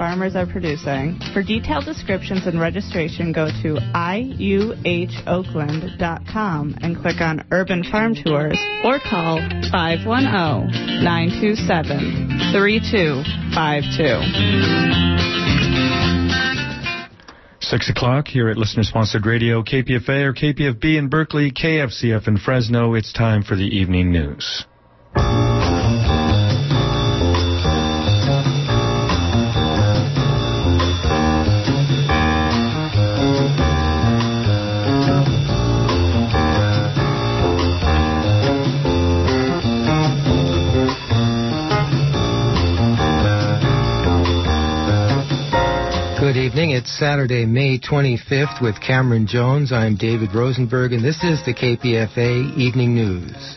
farmers are producing. For detailed descriptions and registration, go to iuhoakland.com and click on Urban Farm Tours or call 510-927-3252. 6 o'clock here at listener-sponsored radio, KPFA or KPFB in Berkeley, KFCF in Fresno. It's time for the evening news. Good evening. It's Saturday, May 25th with Cameron Jones. I'm David Rosenberg, and this is the KPFA Evening News.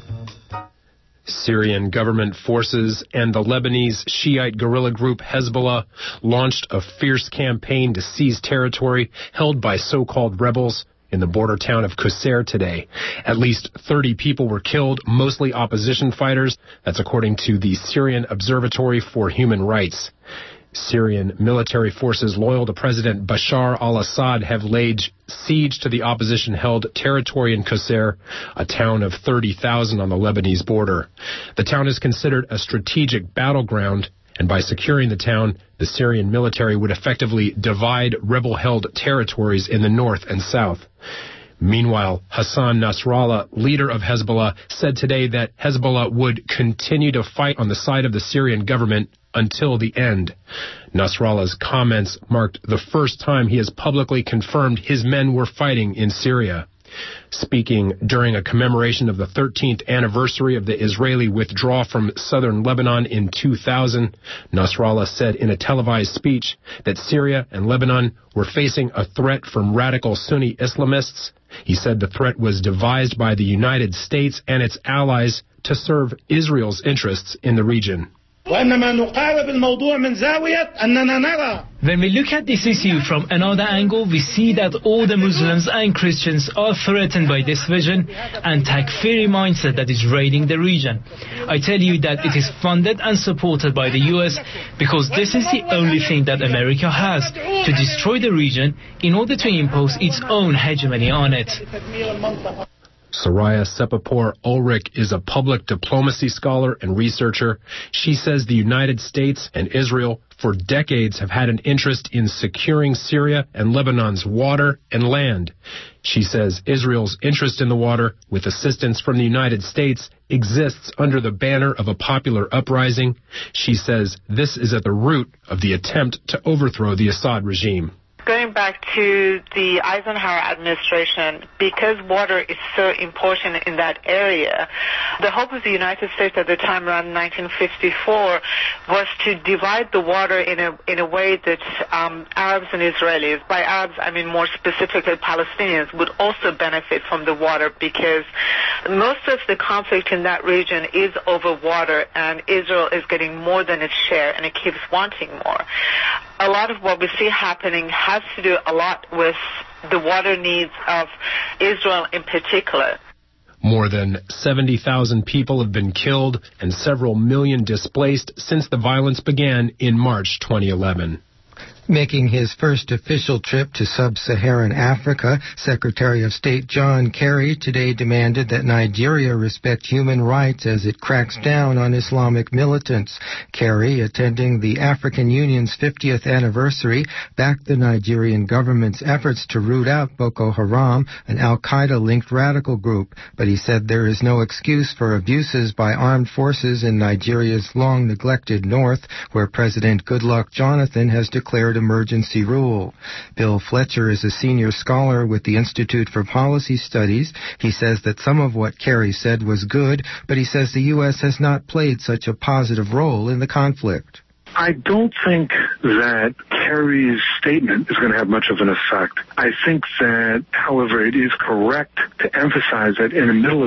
Syrian government forces and the Lebanese Shiite guerrilla group Hezbollah launched a fierce campaign to seize territory held by so-called rebels in the border town of Qusair today. At least 30 people were killed, mostly opposition fighters. That's according to the Syrian Observatory for Human Rights. Syrian military forces loyal to President Bashar al-Assad have laid siege to the opposition-held territory in Qusair, a town of 30,000 on the Lebanese border. The town is considered a strategic battleground, and by securing the town, the Syrian military would effectively divide rebel-held territories in the north and south. Meanwhile, Hassan Nasrallah, leader of Hezbollah, said today that Hezbollah would continue to fight on the side of the Syrian government until the end. Nasrallah's comments marked the first time he has publicly confirmed his men were fighting in Syria. Speaking during a commemoration of the 13th anniversary of the Israeli withdrawal from southern Lebanon in 2000, Nasrallah said in a televised speech that Syria and Lebanon were facing a threat from radical Sunni Islamists. He said the threat was devised by the United States and its allies to serve Israel's interests in the region. When we look at this issue from another angle, we see that all the Muslims and Christians are threatened by this vision and Takfiri mindset that is raiding the region. I tell you that it is funded and supported by the US because this is the only thing that America has to destroy the region in order to impose its own hegemony on it. Soraya Sepapor Ulrich is a public diplomacy scholar and researcher. She says the United States and Israel for decades have had an interest in securing Syria and Lebanon's water and land. She says Israel's interest in the water, with assistance from the United States, exists under the banner of a popular uprising. She says this is at the root of the attempt to overthrow the Assad regime. Going back to the Eisenhower administration, because water is so important in that area, the hope of the United States at the time, around 1954, was to divide the water in a way that Arabs and Israelis, by Arabs I mean more specifically Palestinians, would also benefit from the water, because most of the conflict in that region is over water, and Israel is getting more than its share, and it keeps wanting more. A lot of what we see happening has to do a lot with the water needs of Israel in particular. More than 70,000 people have been killed and several million displaced since the violence began in March 2011. Making his first official trip to sub-Saharan Africa, Secretary of State John Kerry today demanded that Nigeria respect human rights as it cracks down on Islamic militants. Kerry, attending the African Union's 50th anniversary, backed the Nigerian government's efforts to root out Boko Haram, an al-Qaeda-linked radical group, but he said there is no excuse for abuses by armed forces in Nigeria's long-neglected north, where President Goodluck Jonathan has declared emergency rule. Bill Fletcher is a senior scholar with the Institute for Policy Studies. He says that some of what Kerry said was good, but he says the U.S. has not played such a positive role in the conflict. I don't think that Kerry's statement is going to have much of an effect. I think that, however, it is correct to emphasize that in the middle of this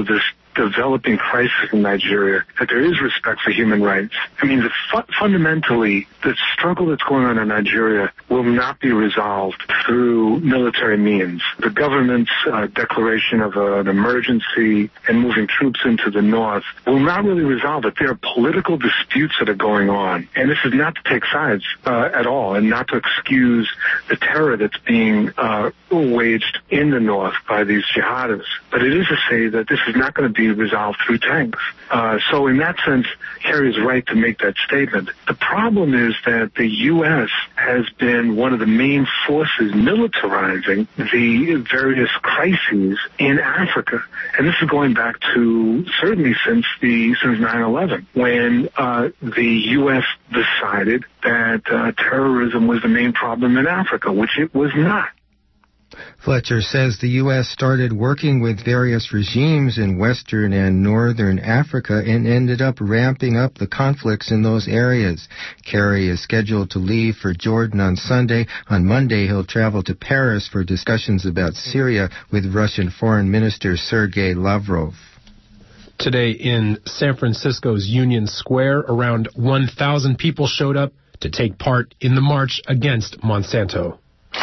developing crisis in Nigeria, that there is respect for human rights. I mean, fundamentally, the struggle that's going on in Nigeria will not be resolved through military means. The government's declaration of an emergency and moving troops into the north will not really resolve it. There are political disputes that are going on, and this is not to take sides at all, and not to excuse the terror that's being waged in the north by these jihadists. But it is to say that this is not going to be resolved through tanks. So in that sense, Kerry is right to make that statement. The problem is that the U.S. has been one of the main forces militarizing the various crises in Africa. And this is going back to certainly since 9/11, when the U.S. decided that terrorism was the main problem in Africa, which it was not. Fletcher says the U.S. started working with various regimes in Western and Northern Africa and ended up ramping up the conflicts in those areas. Kerry is scheduled to leave for Jordan on Sunday. On Monday, he'll travel to Paris for discussions about Syria with Russian Foreign Minister Sergei Lavrov. Today in San Francisco's Union Square, around 1,000 people showed up to take part in the march against Monsanto.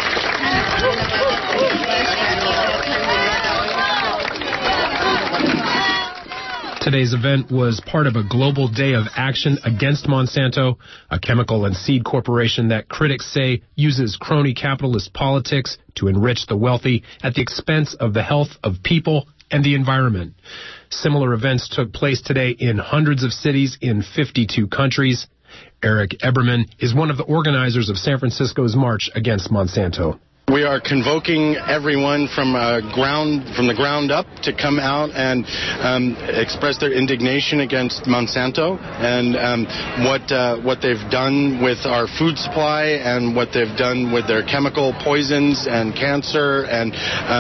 Today's event was part of a global day of action against Monsanto, a chemical and seed corporation that critics say uses crony capitalist politics to enrich the wealthy at the expense of the health of people and the environment. Similar events took place today in hundreds of cities in 52 countries. Eric Eberman is one of the organizers of San Francisco's march against Monsanto. We are convoking everyone from the ground up to come out and express their indignation against Monsanto and what they've done with our food supply and what they've done with their chemical poisons and cancer and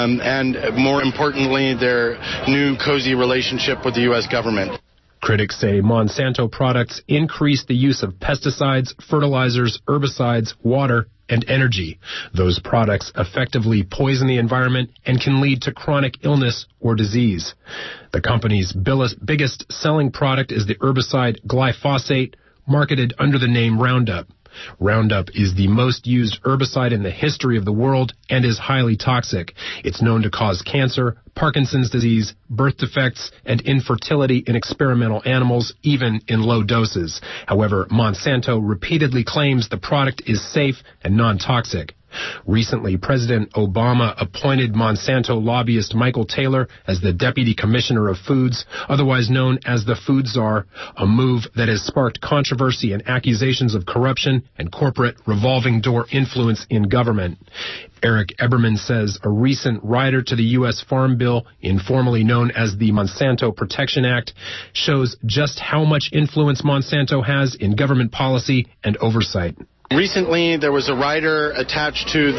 more importantly, their new cozy relationship with the U.S. government. Critics say Monsanto products increase the use of pesticides, fertilizers, herbicides, water, and energy. Those products effectively poison the environment and can lead to chronic illness or disease. The company's biggest selling product is the herbicide glyphosate, marketed under the name Roundup. Roundup is the most used herbicide in the history of the world and is highly toxic. It's known to cause cancer, Parkinson's disease, birth defects, and infertility in experimental animals, even in low doses. However, Monsanto repeatedly claims the product is safe and non-toxic. Recently, President Obama appointed Monsanto lobbyist Michael Taylor as the Deputy Commissioner of Foods, otherwise known as the Food Czar, a move that has sparked controversy and accusations of corruption and corporate revolving door influence in government. Eric Eberman says a recent rider to the U.S. Farm Bill, informally known as the Monsanto Protection Act, shows just how much influence Monsanto has in government policy and oversight. Recently, there was a rider attached to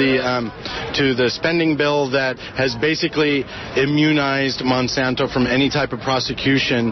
the spending bill that has basically immunized Monsanto from any type of prosecution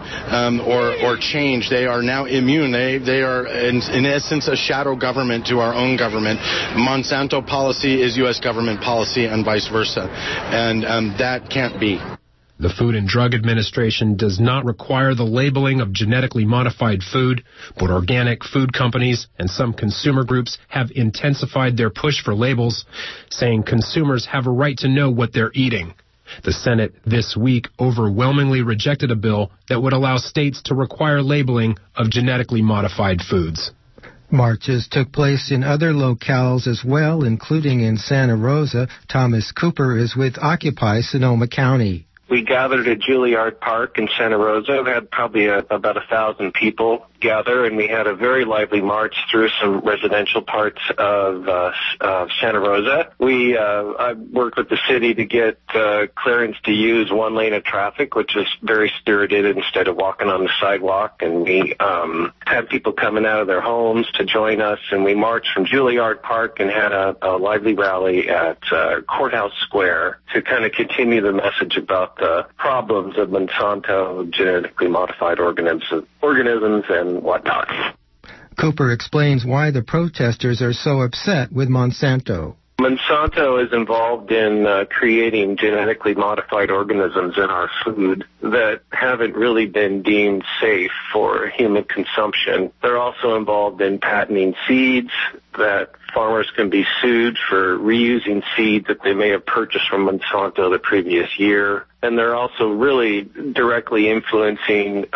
or change. They are now immune. They are, in essence, a shadow government to our own government. Monsanto policy is U.S. government policy and vice versa. And that can't be. The Food and Drug Administration does not require the labeling of genetically modified food, but organic food companies and some consumer groups have intensified their push for labels, saying consumers have a right to know what they're eating. The Senate this week overwhelmingly rejected a bill that would allow states to require labeling of genetically modified foods. Marches took place in other locales as well, including in Santa Rosa. Thomas Cooper is with Occupy Sonoma County. We gathered at Juilliard Park in Santa Rosa. We had probably about 1,000 people gather, and we had a very lively march through some residential parts of Santa Rosa. I worked with the city to get clearance to use one lane of traffic, which was very spirited instead of walking on the sidewalk. And we had people coming out of their homes to join us, and we marched from Juilliard Park and had a lively rally at Courthouse Square to kind of continue the message about the problems of Monsanto, genetically modified organisms and whatnot. Cooper explains why the protesters are so upset with Monsanto. Monsanto is involved in creating genetically modified organisms in our food that haven't really been deemed safe for human consumption. They're also involved in patenting seeds that farmers can be sued for reusing seed that they may have purchased from Monsanto the previous year. And they're also really directly influencing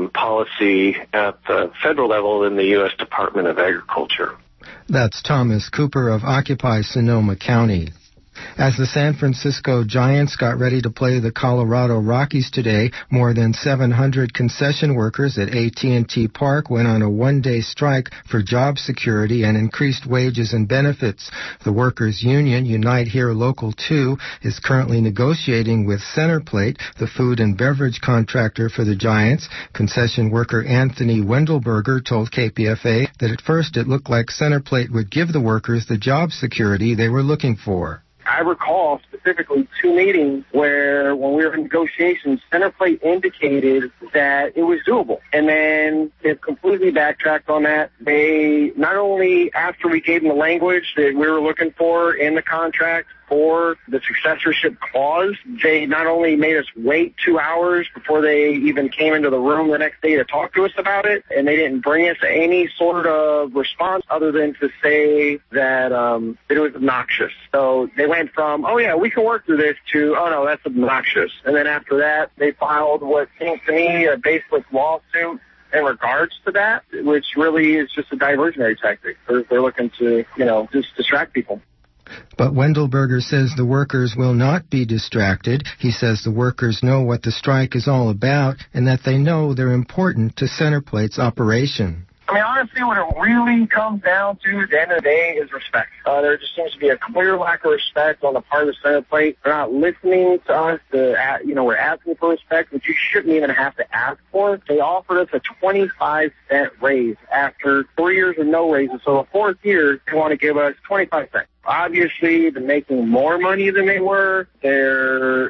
policy at the federal level in the U.S. Department of Agriculture. That's Thomas Cooper of Occupy Sonoma County. As the San Francisco Giants got ready to play the Colorado Rockies today, more than 700 concession workers at AT&T Park went on a one-day strike for job security and increased wages and benefits. The workers' union, Unite Here Local 2, is currently negotiating with Centerplate, the food and beverage contractor for the Giants. Concession worker Anthony Wendelberger told KPFA that at first it looked like Centerplate would give the workers the job security they were looking for. I recall specifically 2 meetings where when we were in negotiations, Centerplate indicated that it was doable. And then they've completely backtracked on that. They, not only after we gave them the language that we were looking for in the contract for the successorship clause, they not only made us wait 2 hours before they even came into the room the next day to talk to us about it, and they didn't bring us any sort of response other than to say that it was obnoxious. So they went from, oh yeah, we can work through this, to, oh no, that's obnoxious. And then after that, they filed what seems to me a baseless lawsuit in regards to that, which really is just a diversionary tactic. They're looking to, just distract people. But Wendelberger says the workers will not be distracted. He says the workers know what the strike is all about and that they know they're important to Centerplate's operation. I mean, honestly, what it really comes down to at the end of the day is respect. There just seems to be a clear lack of respect on the part of the Centerplate. They're not listening to us. We're asking for respect, which you shouldn't even have to ask for. They offered us a 25-cent raise after 3 years of no raises. So the 4th year, they want to give us 25 cents. Obviously, they're making more money than they were. Their,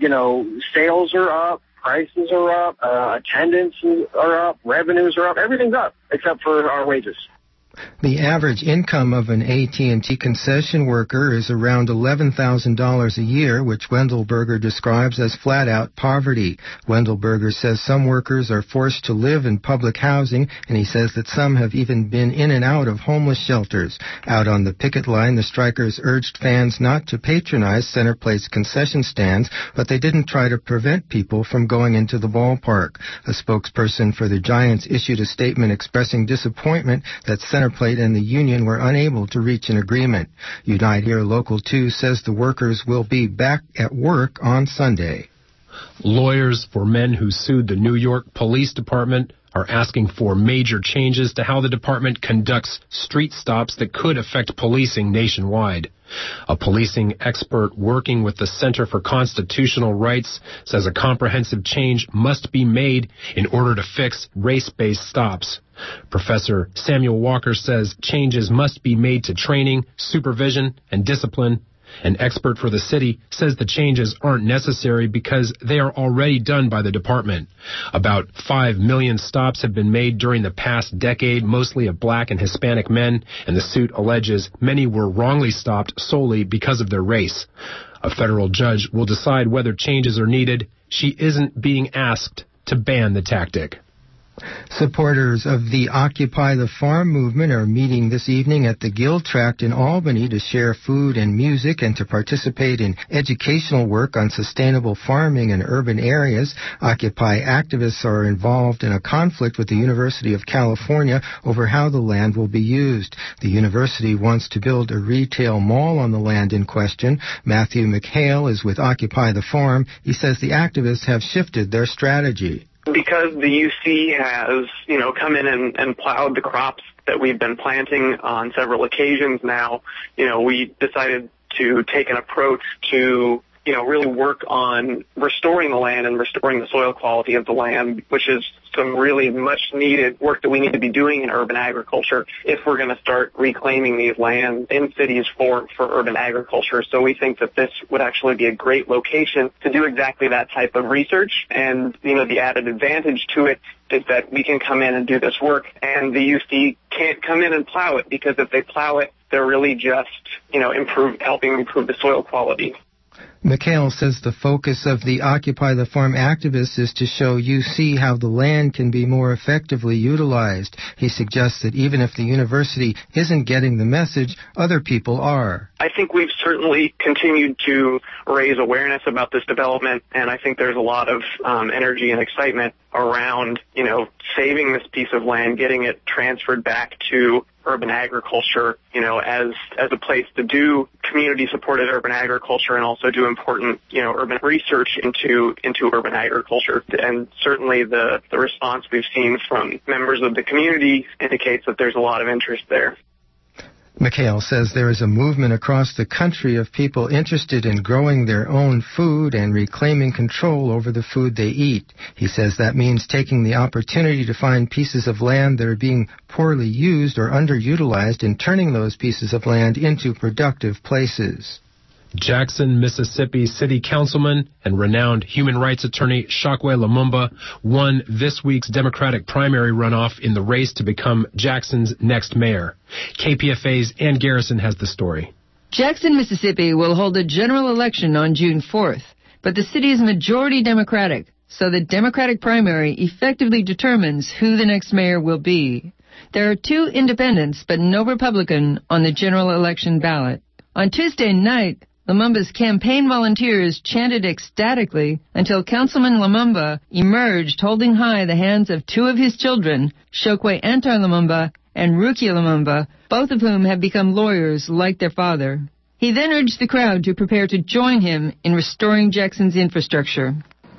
sales are up. Prices are up, attendance are up, revenues are up, everything's up except for our wages. The average income of an AT&T concession worker is around $11,000 a year, which Wendelberger describes as flat-out poverty. Wendelberger says some workers are forced to live in public housing, and he says that some have even been in and out of homeless shelters. Out on the picket line, the strikers urged fans not to patronize Centerplate's concession stands, but they didn't try to prevent people from going into the ballpark. A spokesperson for the Giants issued a statement expressing disappointment that Centerplate and the union were unable to reach an agreement. Unite Here Local 2 says the workers will be back at work on Sunday. Lawyers for men who sued the New York Police Department are asking for major changes to how the department conducts street stops that could affect policing nationwide. A policing expert working with the Center for Constitutional Rights says a comprehensive change must be made in order to fix race-based stops. Professor Samuel Walker says changes must be made to training, supervision, and discipline. An expert for the city says the changes aren't necessary because they are already done by the department. About 5 million stops have been made during the past decade, mostly of black and Hispanic men, and the suit alleges many were wrongly stopped solely because of their race. A federal judge will decide whether changes are needed. She isn't being asked to ban the tactic. Supporters of the Occupy the Farm movement are meeting this evening at the Gill Tract in Albany to share food and music and to participate in educational work on sustainable farming in urban areas. Occupy activists are involved in a conflict with the University of California over how the land will be used. The university wants to build a retail mall on the land in question. Matthew McHale is with Occupy the Farm. He says the activists have shifted their strategy. Because the UC has, come in and plowed the crops that we've been planting on several occasions now, we decided to take an approach to, really work on restoring the land and restoring the soil quality of the land, which is some really much needed work that we need to be doing in urban agriculture if we're going to start reclaiming these lands in cities for urban agriculture. So we think that this would actually be a great location to do exactly that type of research. And, the added advantage to it is that we can come in and do this work, and the UC can't come in and plow it, because if they plow it, They're really just, helping improve the soil quality. McHale says the focus of the Occupy the Farm activists is to show UC how the land can be more effectively utilized. He suggests that even if the university isn't getting the message, other people are. I think we've certainly continued to raise awareness about this development, and I think there's a lot of energy and excitement around, saving this piece of land, getting it transferred back to urban agriculture, as a place to do community-supported urban agriculture and also do important, urban research into urban agriculture. And certainly the response we've seen from members of the community indicates that there's a lot of interest there. McHale says there is a movement across the country of people interested in growing their own food and reclaiming control over the food they eat. He says that means taking the opportunity to find pieces of land that are being poorly used or underutilized and turning those pieces of land into productive places. Jackson, Mississippi City Councilman and renowned human rights attorney Chokwe Lumumba won this week's Democratic primary runoff in the race to become Jackson's next mayor. KPFA's Ann Garrison has the story. Jackson, Mississippi will hold a general election on June 4th, but the city is majority Democratic, so the Democratic primary effectively determines who the next mayor will be. There are 2 independents but no Republican on the general election ballot. On Tuesday night, Lumumba's campaign volunteers chanted ecstatically until Councilman Lumumba emerged holding high the hands of 2 of his children, Chokwe Antar Lumumba and Rukia Lumumba, both of whom have become lawyers like their father. He then urged the crowd to prepare to join him in restoring Jackson's infrastructure.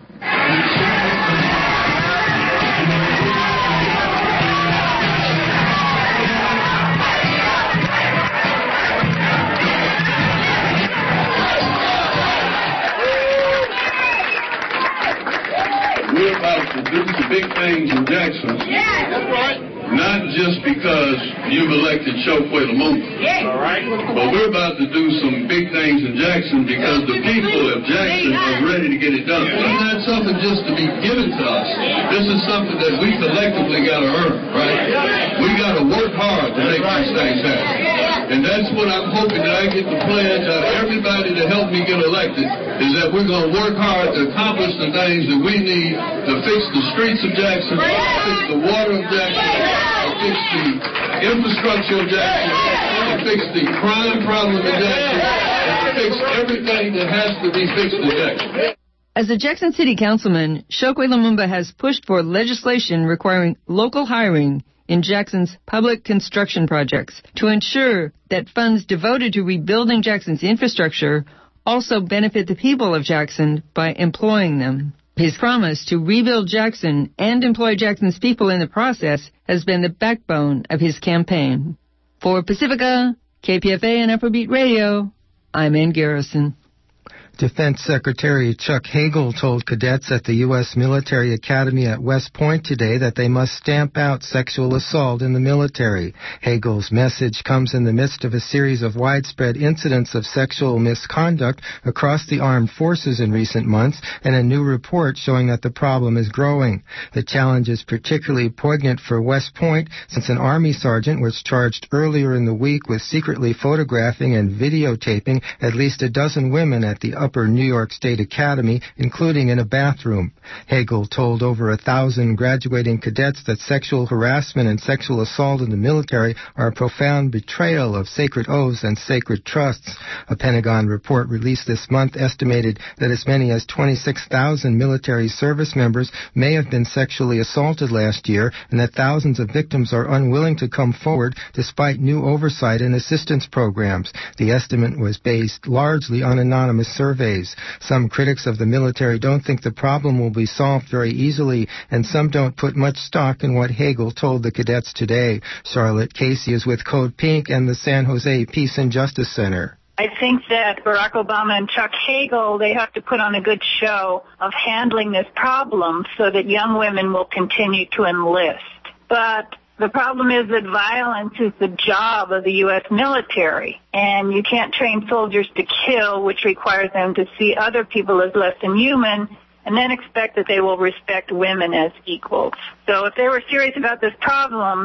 We're about to do some big things in Jackson. Yeah, that's right. Not just because you've elected Chokwe Lumumba. Yeah. All right. But we're about to do some big things in Jackson because the people of Jackson are ready to get it done. It's not something just to be given to us. This is something that we collectively got to earn, right? We got to work hard to make these things happen. And that's what I'm hoping that I get the pledge out of everybody to help me get elected, is that we're going to work hard to accomplish the things that we need to fix the streets of Jackson, to fix the water of Jackson, to fix the infrastructure of Jackson, to fix the crime problem in Jackson, and to fix everything that has to be fixed in Jackson. As a Jackson City Councilman, Chokwe Lumumba has pushed for legislation requiring local hiring in Jackson's public construction projects to ensure that funds devoted to rebuilding Jackson's infrastructure also benefit the people of Jackson by employing them. His promise to rebuild Jackson and employ Jackson's people in the process has been the backbone of his campaign. For Pacifica, KPFA and Afrobeat Radio, I'm Ann Garrison. Defense Secretary Chuck Hagel told cadets at the U.S. Military Academy at West Point today that they must stamp out sexual assault in the military. Hagel's message comes in the midst of a series of widespread incidents of sexual misconduct across the armed forces in recent months and a new report showing that the problem is growing. The challenge is particularly poignant for West Point since an Army sergeant was charged earlier in the week with secretly photographing and videotaping at least a dozen women at the Upper New York State Academy, including in a bathroom. Hagel told over 1,000 graduating cadets that sexual harassment and sexual assault in the military are a profound betrayal of sacred oaths and sacred trusts. A Pentagon report released this month estimated that as many as 26,000 military service members may have been sexually assaulted last year, and that thousands of victims are unwilling to come forward despite new oversight and assistance programs. The estimate was based largely on anonymous surveys. Some critics of the military don't think the problem will be solved very easily, and some don't put much stock in what Hagel told the cadets today. Charlotte Casey is with Code Pink and the San Jose Peace and Justice Center. I think that Barack Obama and Chuck Hagel, they have to put on a good show of handling this problem so that young women will continue to enlist. But the problem is that violence is the job of the U.S. military, and you can't train soldiers to kill, which requires them to see other people as less than human, and then expect that they will respect women as equals. So if they were serious about this problem,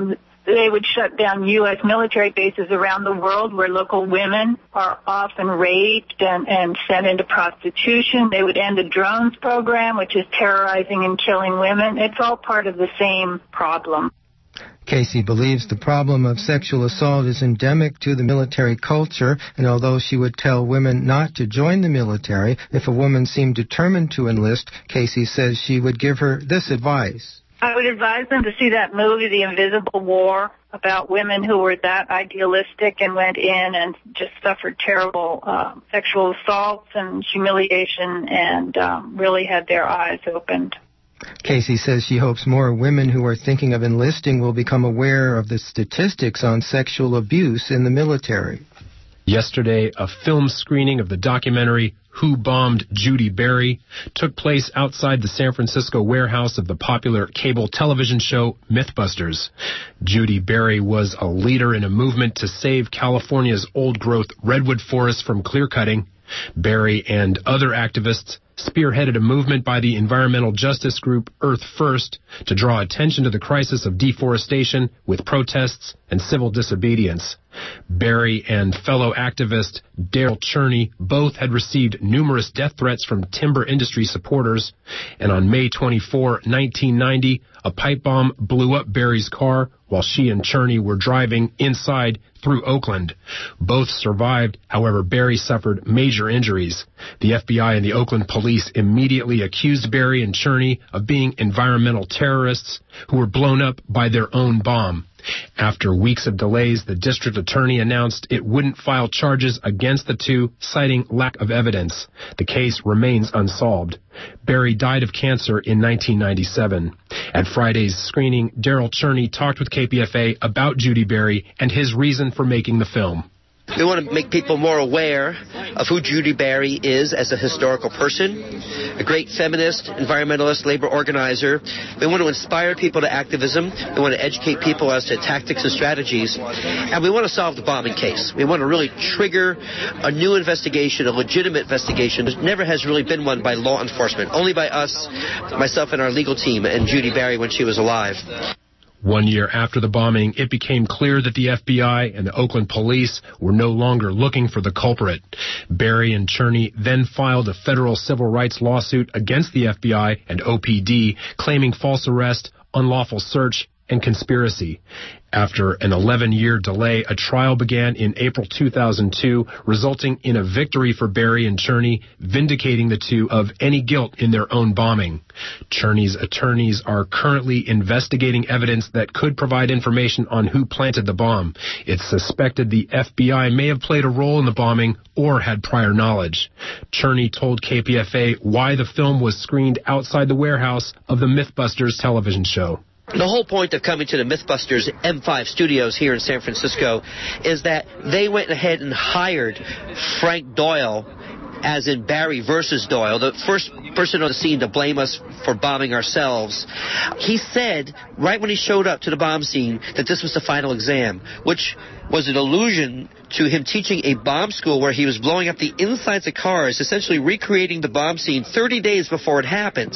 They would shut down U.S. military bases around the world where local women are often raped and sent into prostitution. They would end the drones program, which is terrorizing and killing women. It's all part of the same problem. Casey believes the problem of sexual assault is endemic to the military culture, and although she would tell women not to join the military, if a woman seemed determined to enlist, Casey says she would give her this advice. I would advise them to see that movie, The Invisible War, about women who were that idealistic and went in and just suffered terrible sexual assaults and humiliation and really had their eyes opened. Casey says she hopes more women who are thinking of enlisting will become aware of the statistics on sexual abuse in the military. Yesterday, a film screening of the documentary Who Bombed Judy Berry took place outside the San Francisco warehouse of the popular cable television show Mythbusters. Judy Berry was a leader in a movement to save California's old-growth redwood forests from clear-cutting. Berry and other activists spearheaded a movement by the environmental justice group Earth First to draw attention to the crisis of deforestation with protests and civil disobedience. Berry and fellow activist Daryl Cherney both had received numerous death threats from timber industry supporters, and on May 24, 1990, a pipe bomb blew up Berry's car while she and Cherney were driving inside through Oakland. Both survived, however, Berry suffered major injuries. The FBI and the Oakland police immediately accused Berry and Cherney of being environmental terrorists who were blown up by their own bomb. After weeks of delays, the district attorney announced it wouldn't file charges against the two, citing lack of evidence. The case remains unsolved. Berry died of cancer in 1997. At Friday's screening, Daryl Cherney talked with KPFA about Judy Berry and his reason for making the film. We want to make people more aware of who Judy Berry is as a historical person, a great feminist, environmentalist, labor organizer. We want to inspire people to activism. We want to educate people as to tactics and strategies. And we want to solve the bombing case. We want to really trigger a new investigation, a legitimate investigation. There never has really been one by law enforcement, only by us, myself and our legal team, and Judy Berry when she was alive. 1 year after the bombing, it became clear that the FBI and the Oakland police were no longer looking for the culprit. Berry and Cherney then filed a federal civil rights lawsuit against the FBI and OPD, claiming false arrest, unlawful search, and conspiracy. After an 11-year delay, a trial began in April 2002, resulting in a victory for Berry and Cherney, vindicating the two of any guilt in their own bombing. Cherney's attorneys are currently investigating evidence that could provide information on who planted the bomb. It's suspected the FBI may have played a role in the bombing or had prior knowledge. Cherney told KPFA why the film was screened outside the warehouse of the Mythbusters television show. The whole point of coming to the Mythbusters M5 studios here in San Francisco is that they went ahead and hired Frank Doyle, as in Barry versus Doyle, the first person on the scene to blame us for bombing ourselves. He said, right when he showed up to the bomb scene, that this was the final exam, which was an allusion to him teaching a bomb school where he was blowing up the insides of cars, essentially recreating the bomb scene 30 days before it happened.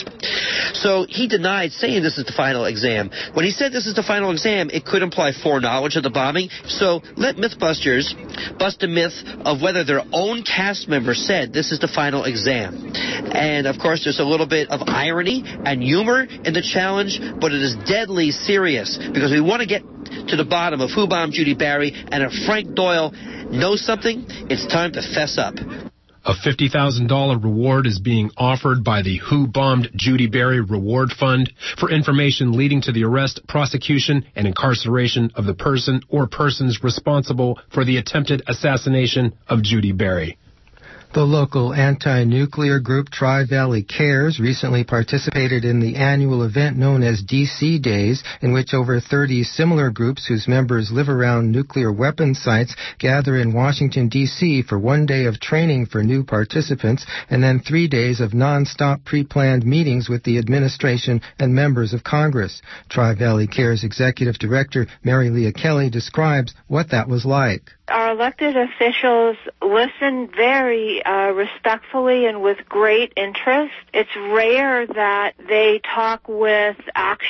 So he denied saying this is the final exam. When he said this is the final exam, it could imply foreknowledge of the bombing. So let Mythbusters bust a myth of whether their own cast members said this is the final exam. And, of course, there's a little bit of irony and humor in the challenge, but it is deadly serious because we want to get to the bottom of who bombed Judy Berry, and if Frank Doyle knows something, it's time to fess up. A $50,000 reward is being offered by the Who Bombed Judy Berry Reward Fund for information leading to the arrest, prosecution, and incarceration of the person or persons responsible for the attempted assassination of Judy Berry. The local anti-nuclear group Tri-Valley Cares recently participated in the annual event known as DC Days, in which over 30 similar groups whose members live around nuclear weapon sites gather in Washington, D.C. for 1 day of training for new participants and then 3 days of non-stop pre-planned meetings with the administration and members of Congress. Tri-Valley Cares Executive Director Mary Leah Kelly describes what that was like. Our elected officials listen very very respectfully and with great interest. It's rare that they talk with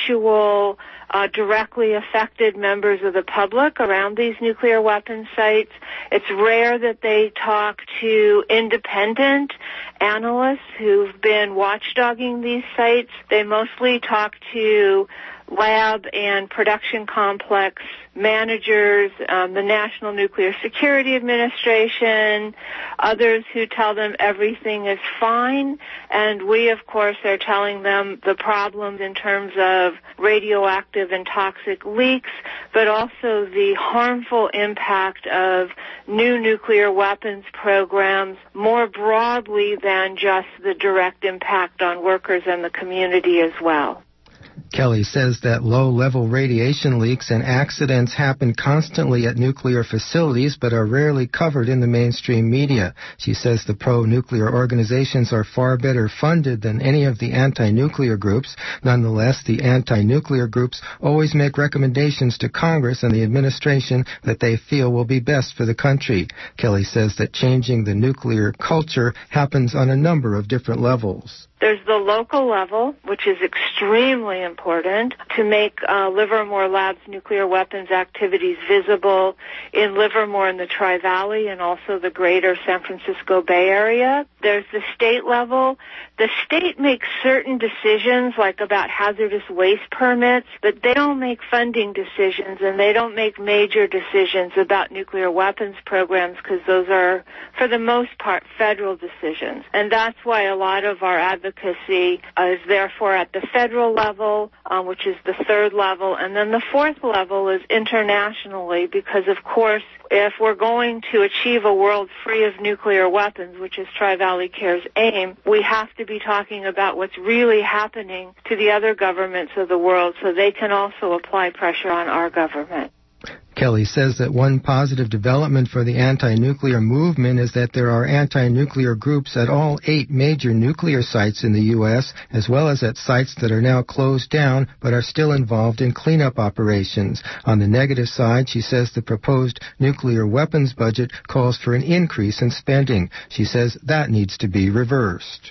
actual directly affected members of the public around these nuclear weapon sites. It's rare that they talk to independent analysts who've been watchdogging these sites. They mostly talk to lab and production complex managers, the National Nuclear Security Administration, others who tell them everything is fine. And we, of course, are telling them the problems in terms of radioactive and toxic leaks, but also the harmful impact of new nuclear weapons programs more broadly than just the direct impact on workers and the community as well. Kelly says that low-level radiation leaks and accidents happen constantly at nuclear facilities but are rarely covered in the mainstream media. She says the pro-nuclear organizations are far better funded than any of the anti-nuclear groups. Nonetheless, the anti-nuclear groups always make recommendations to Congress and the administration that they feel will be best for the country. Kelly says that changing the nuclear culture happens on a number of different levels. There's the local level, which is extremely important to make Livermore Labs nuclear weapons activities visible in Livermore and the Tri-Valley and also the greater San Francisco Bay Area. There's the state level. The state makes certain decisions, like about hazardous waste permits, but they don't make funding decisions and they don't make major decisions about nuclear weapons programs because those are, for the most part, federal decisions. And that's why a lot of our advocacy is therefore at the federal level, which is the third level. And then the fourth level is internationally because, of course, if we're going to achieve a world free of nuclear weapons, which is Tri-Valley Care's aim, we have to be talking about what's really happening to the other governments of the world so they can also apply pressure on our government. Kelly says that one positive development for the anti-nuclear movement is that there are anti-nuclear groups at all 8 major nuclear sites in the U.S., as well as at sites that are now closed down but are still involved in cleanup operations. On the negative side, she says the proposed nuclear weapons budget calls for an increase in spending. She says that needs to be reversed.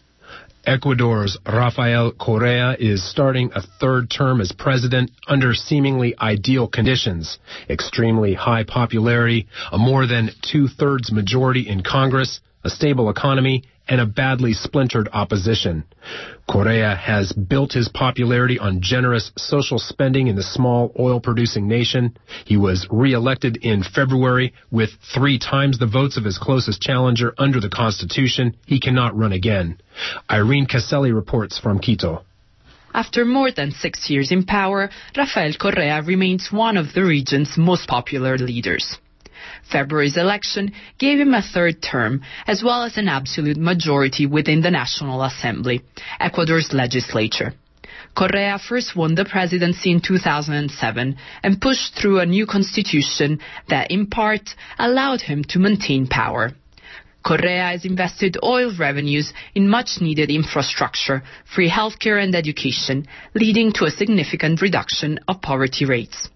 Ecuador's Rafael Correa is starting a third term as president under seemingly ideal conditions: extremely high popularity, a more than 2/3 majority in Congress, a stable economy, and a badly splintered opposition. Correa has built his popularity on generous social spending in the small oil-producing nation. He was re-elected in February with 3 times the votes of his closest challenger under the Constitution. He cannot run again. Irene Caselli reports from Quito. After more than 6 years in power, Rafael Correa remains one of the region's most popular leaders. February's election gave him a third term, as well as an absolute majority within the National Assembly, Ecuador's legislature. Correa first won the presidency in 2007 and pushed through a new constitution that, in part, allowed him to maintain power. Correa has invested oil revenues in much-needed infrastructure, free healthcare and education, leading to a significant reduction of poverty rates.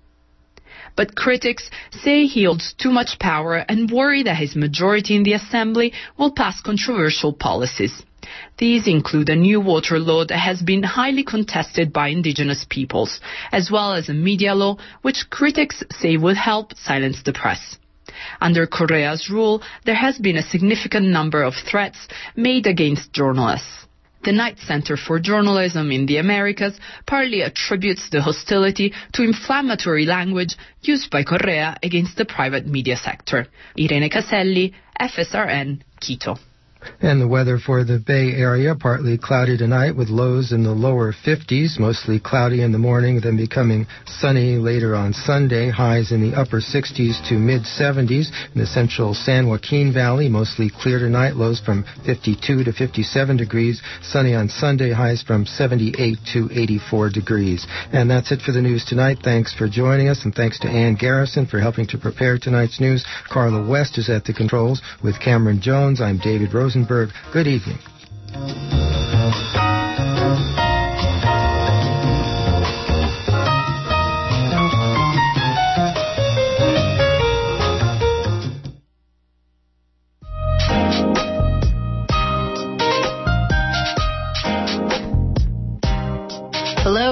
But critics say he holds too much power and worry that his majority in the Assembly will pass controversial policies. These include a new water law that has been highly contested by indigenous peoples, as well as a media law which critics say would help silence the press. Under Correa's rule, there has been a significant number of threats made against journalists. The Knight Center for Journalism in the Americas partly attributes the hostility to inflammatory language used by Correa against the private media sector. Irene Caselli, FSRN, Quito. And the weather for the Bay Area, partly cloudy tonight with lows in the lower 50s, mostly cloudy in the morning, then becoming sunny later on Sunday, highs in the upper 60s to mid-70s. In the central San Joaquin Valley, mostly clear tonight, lows from 52 to 57 degrees, sunny on Sunday, highs from 78 to 84 degrees. And that's it for the news tonight. Thanks for joining us, and thanks to Ann Garrison for helping to prepare tonight's news. Carla West is at the controls with Cameron Jones. I'm David Rosenberg. Good evening.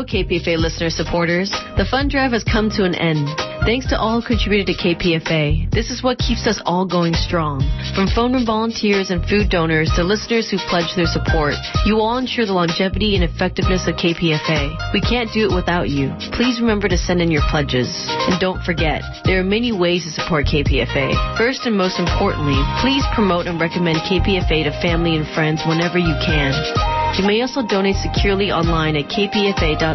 KPFA listener supporters. The fund drive has come to an end. Thanks to all who contributed to KPFA. This is what keeps us all going strong. From phone room volunteers and food donors to listeners who pledge their support, you all ensure the longevity and effectiveness of KPFA. We can't do it without you. Please remember to send in your pledges. And don't forget, there are many ways to support KPFA. First and most importantly, please promote and recommend KPFA to family and friends whenever you can. You may also donate securely online at kpfa.org.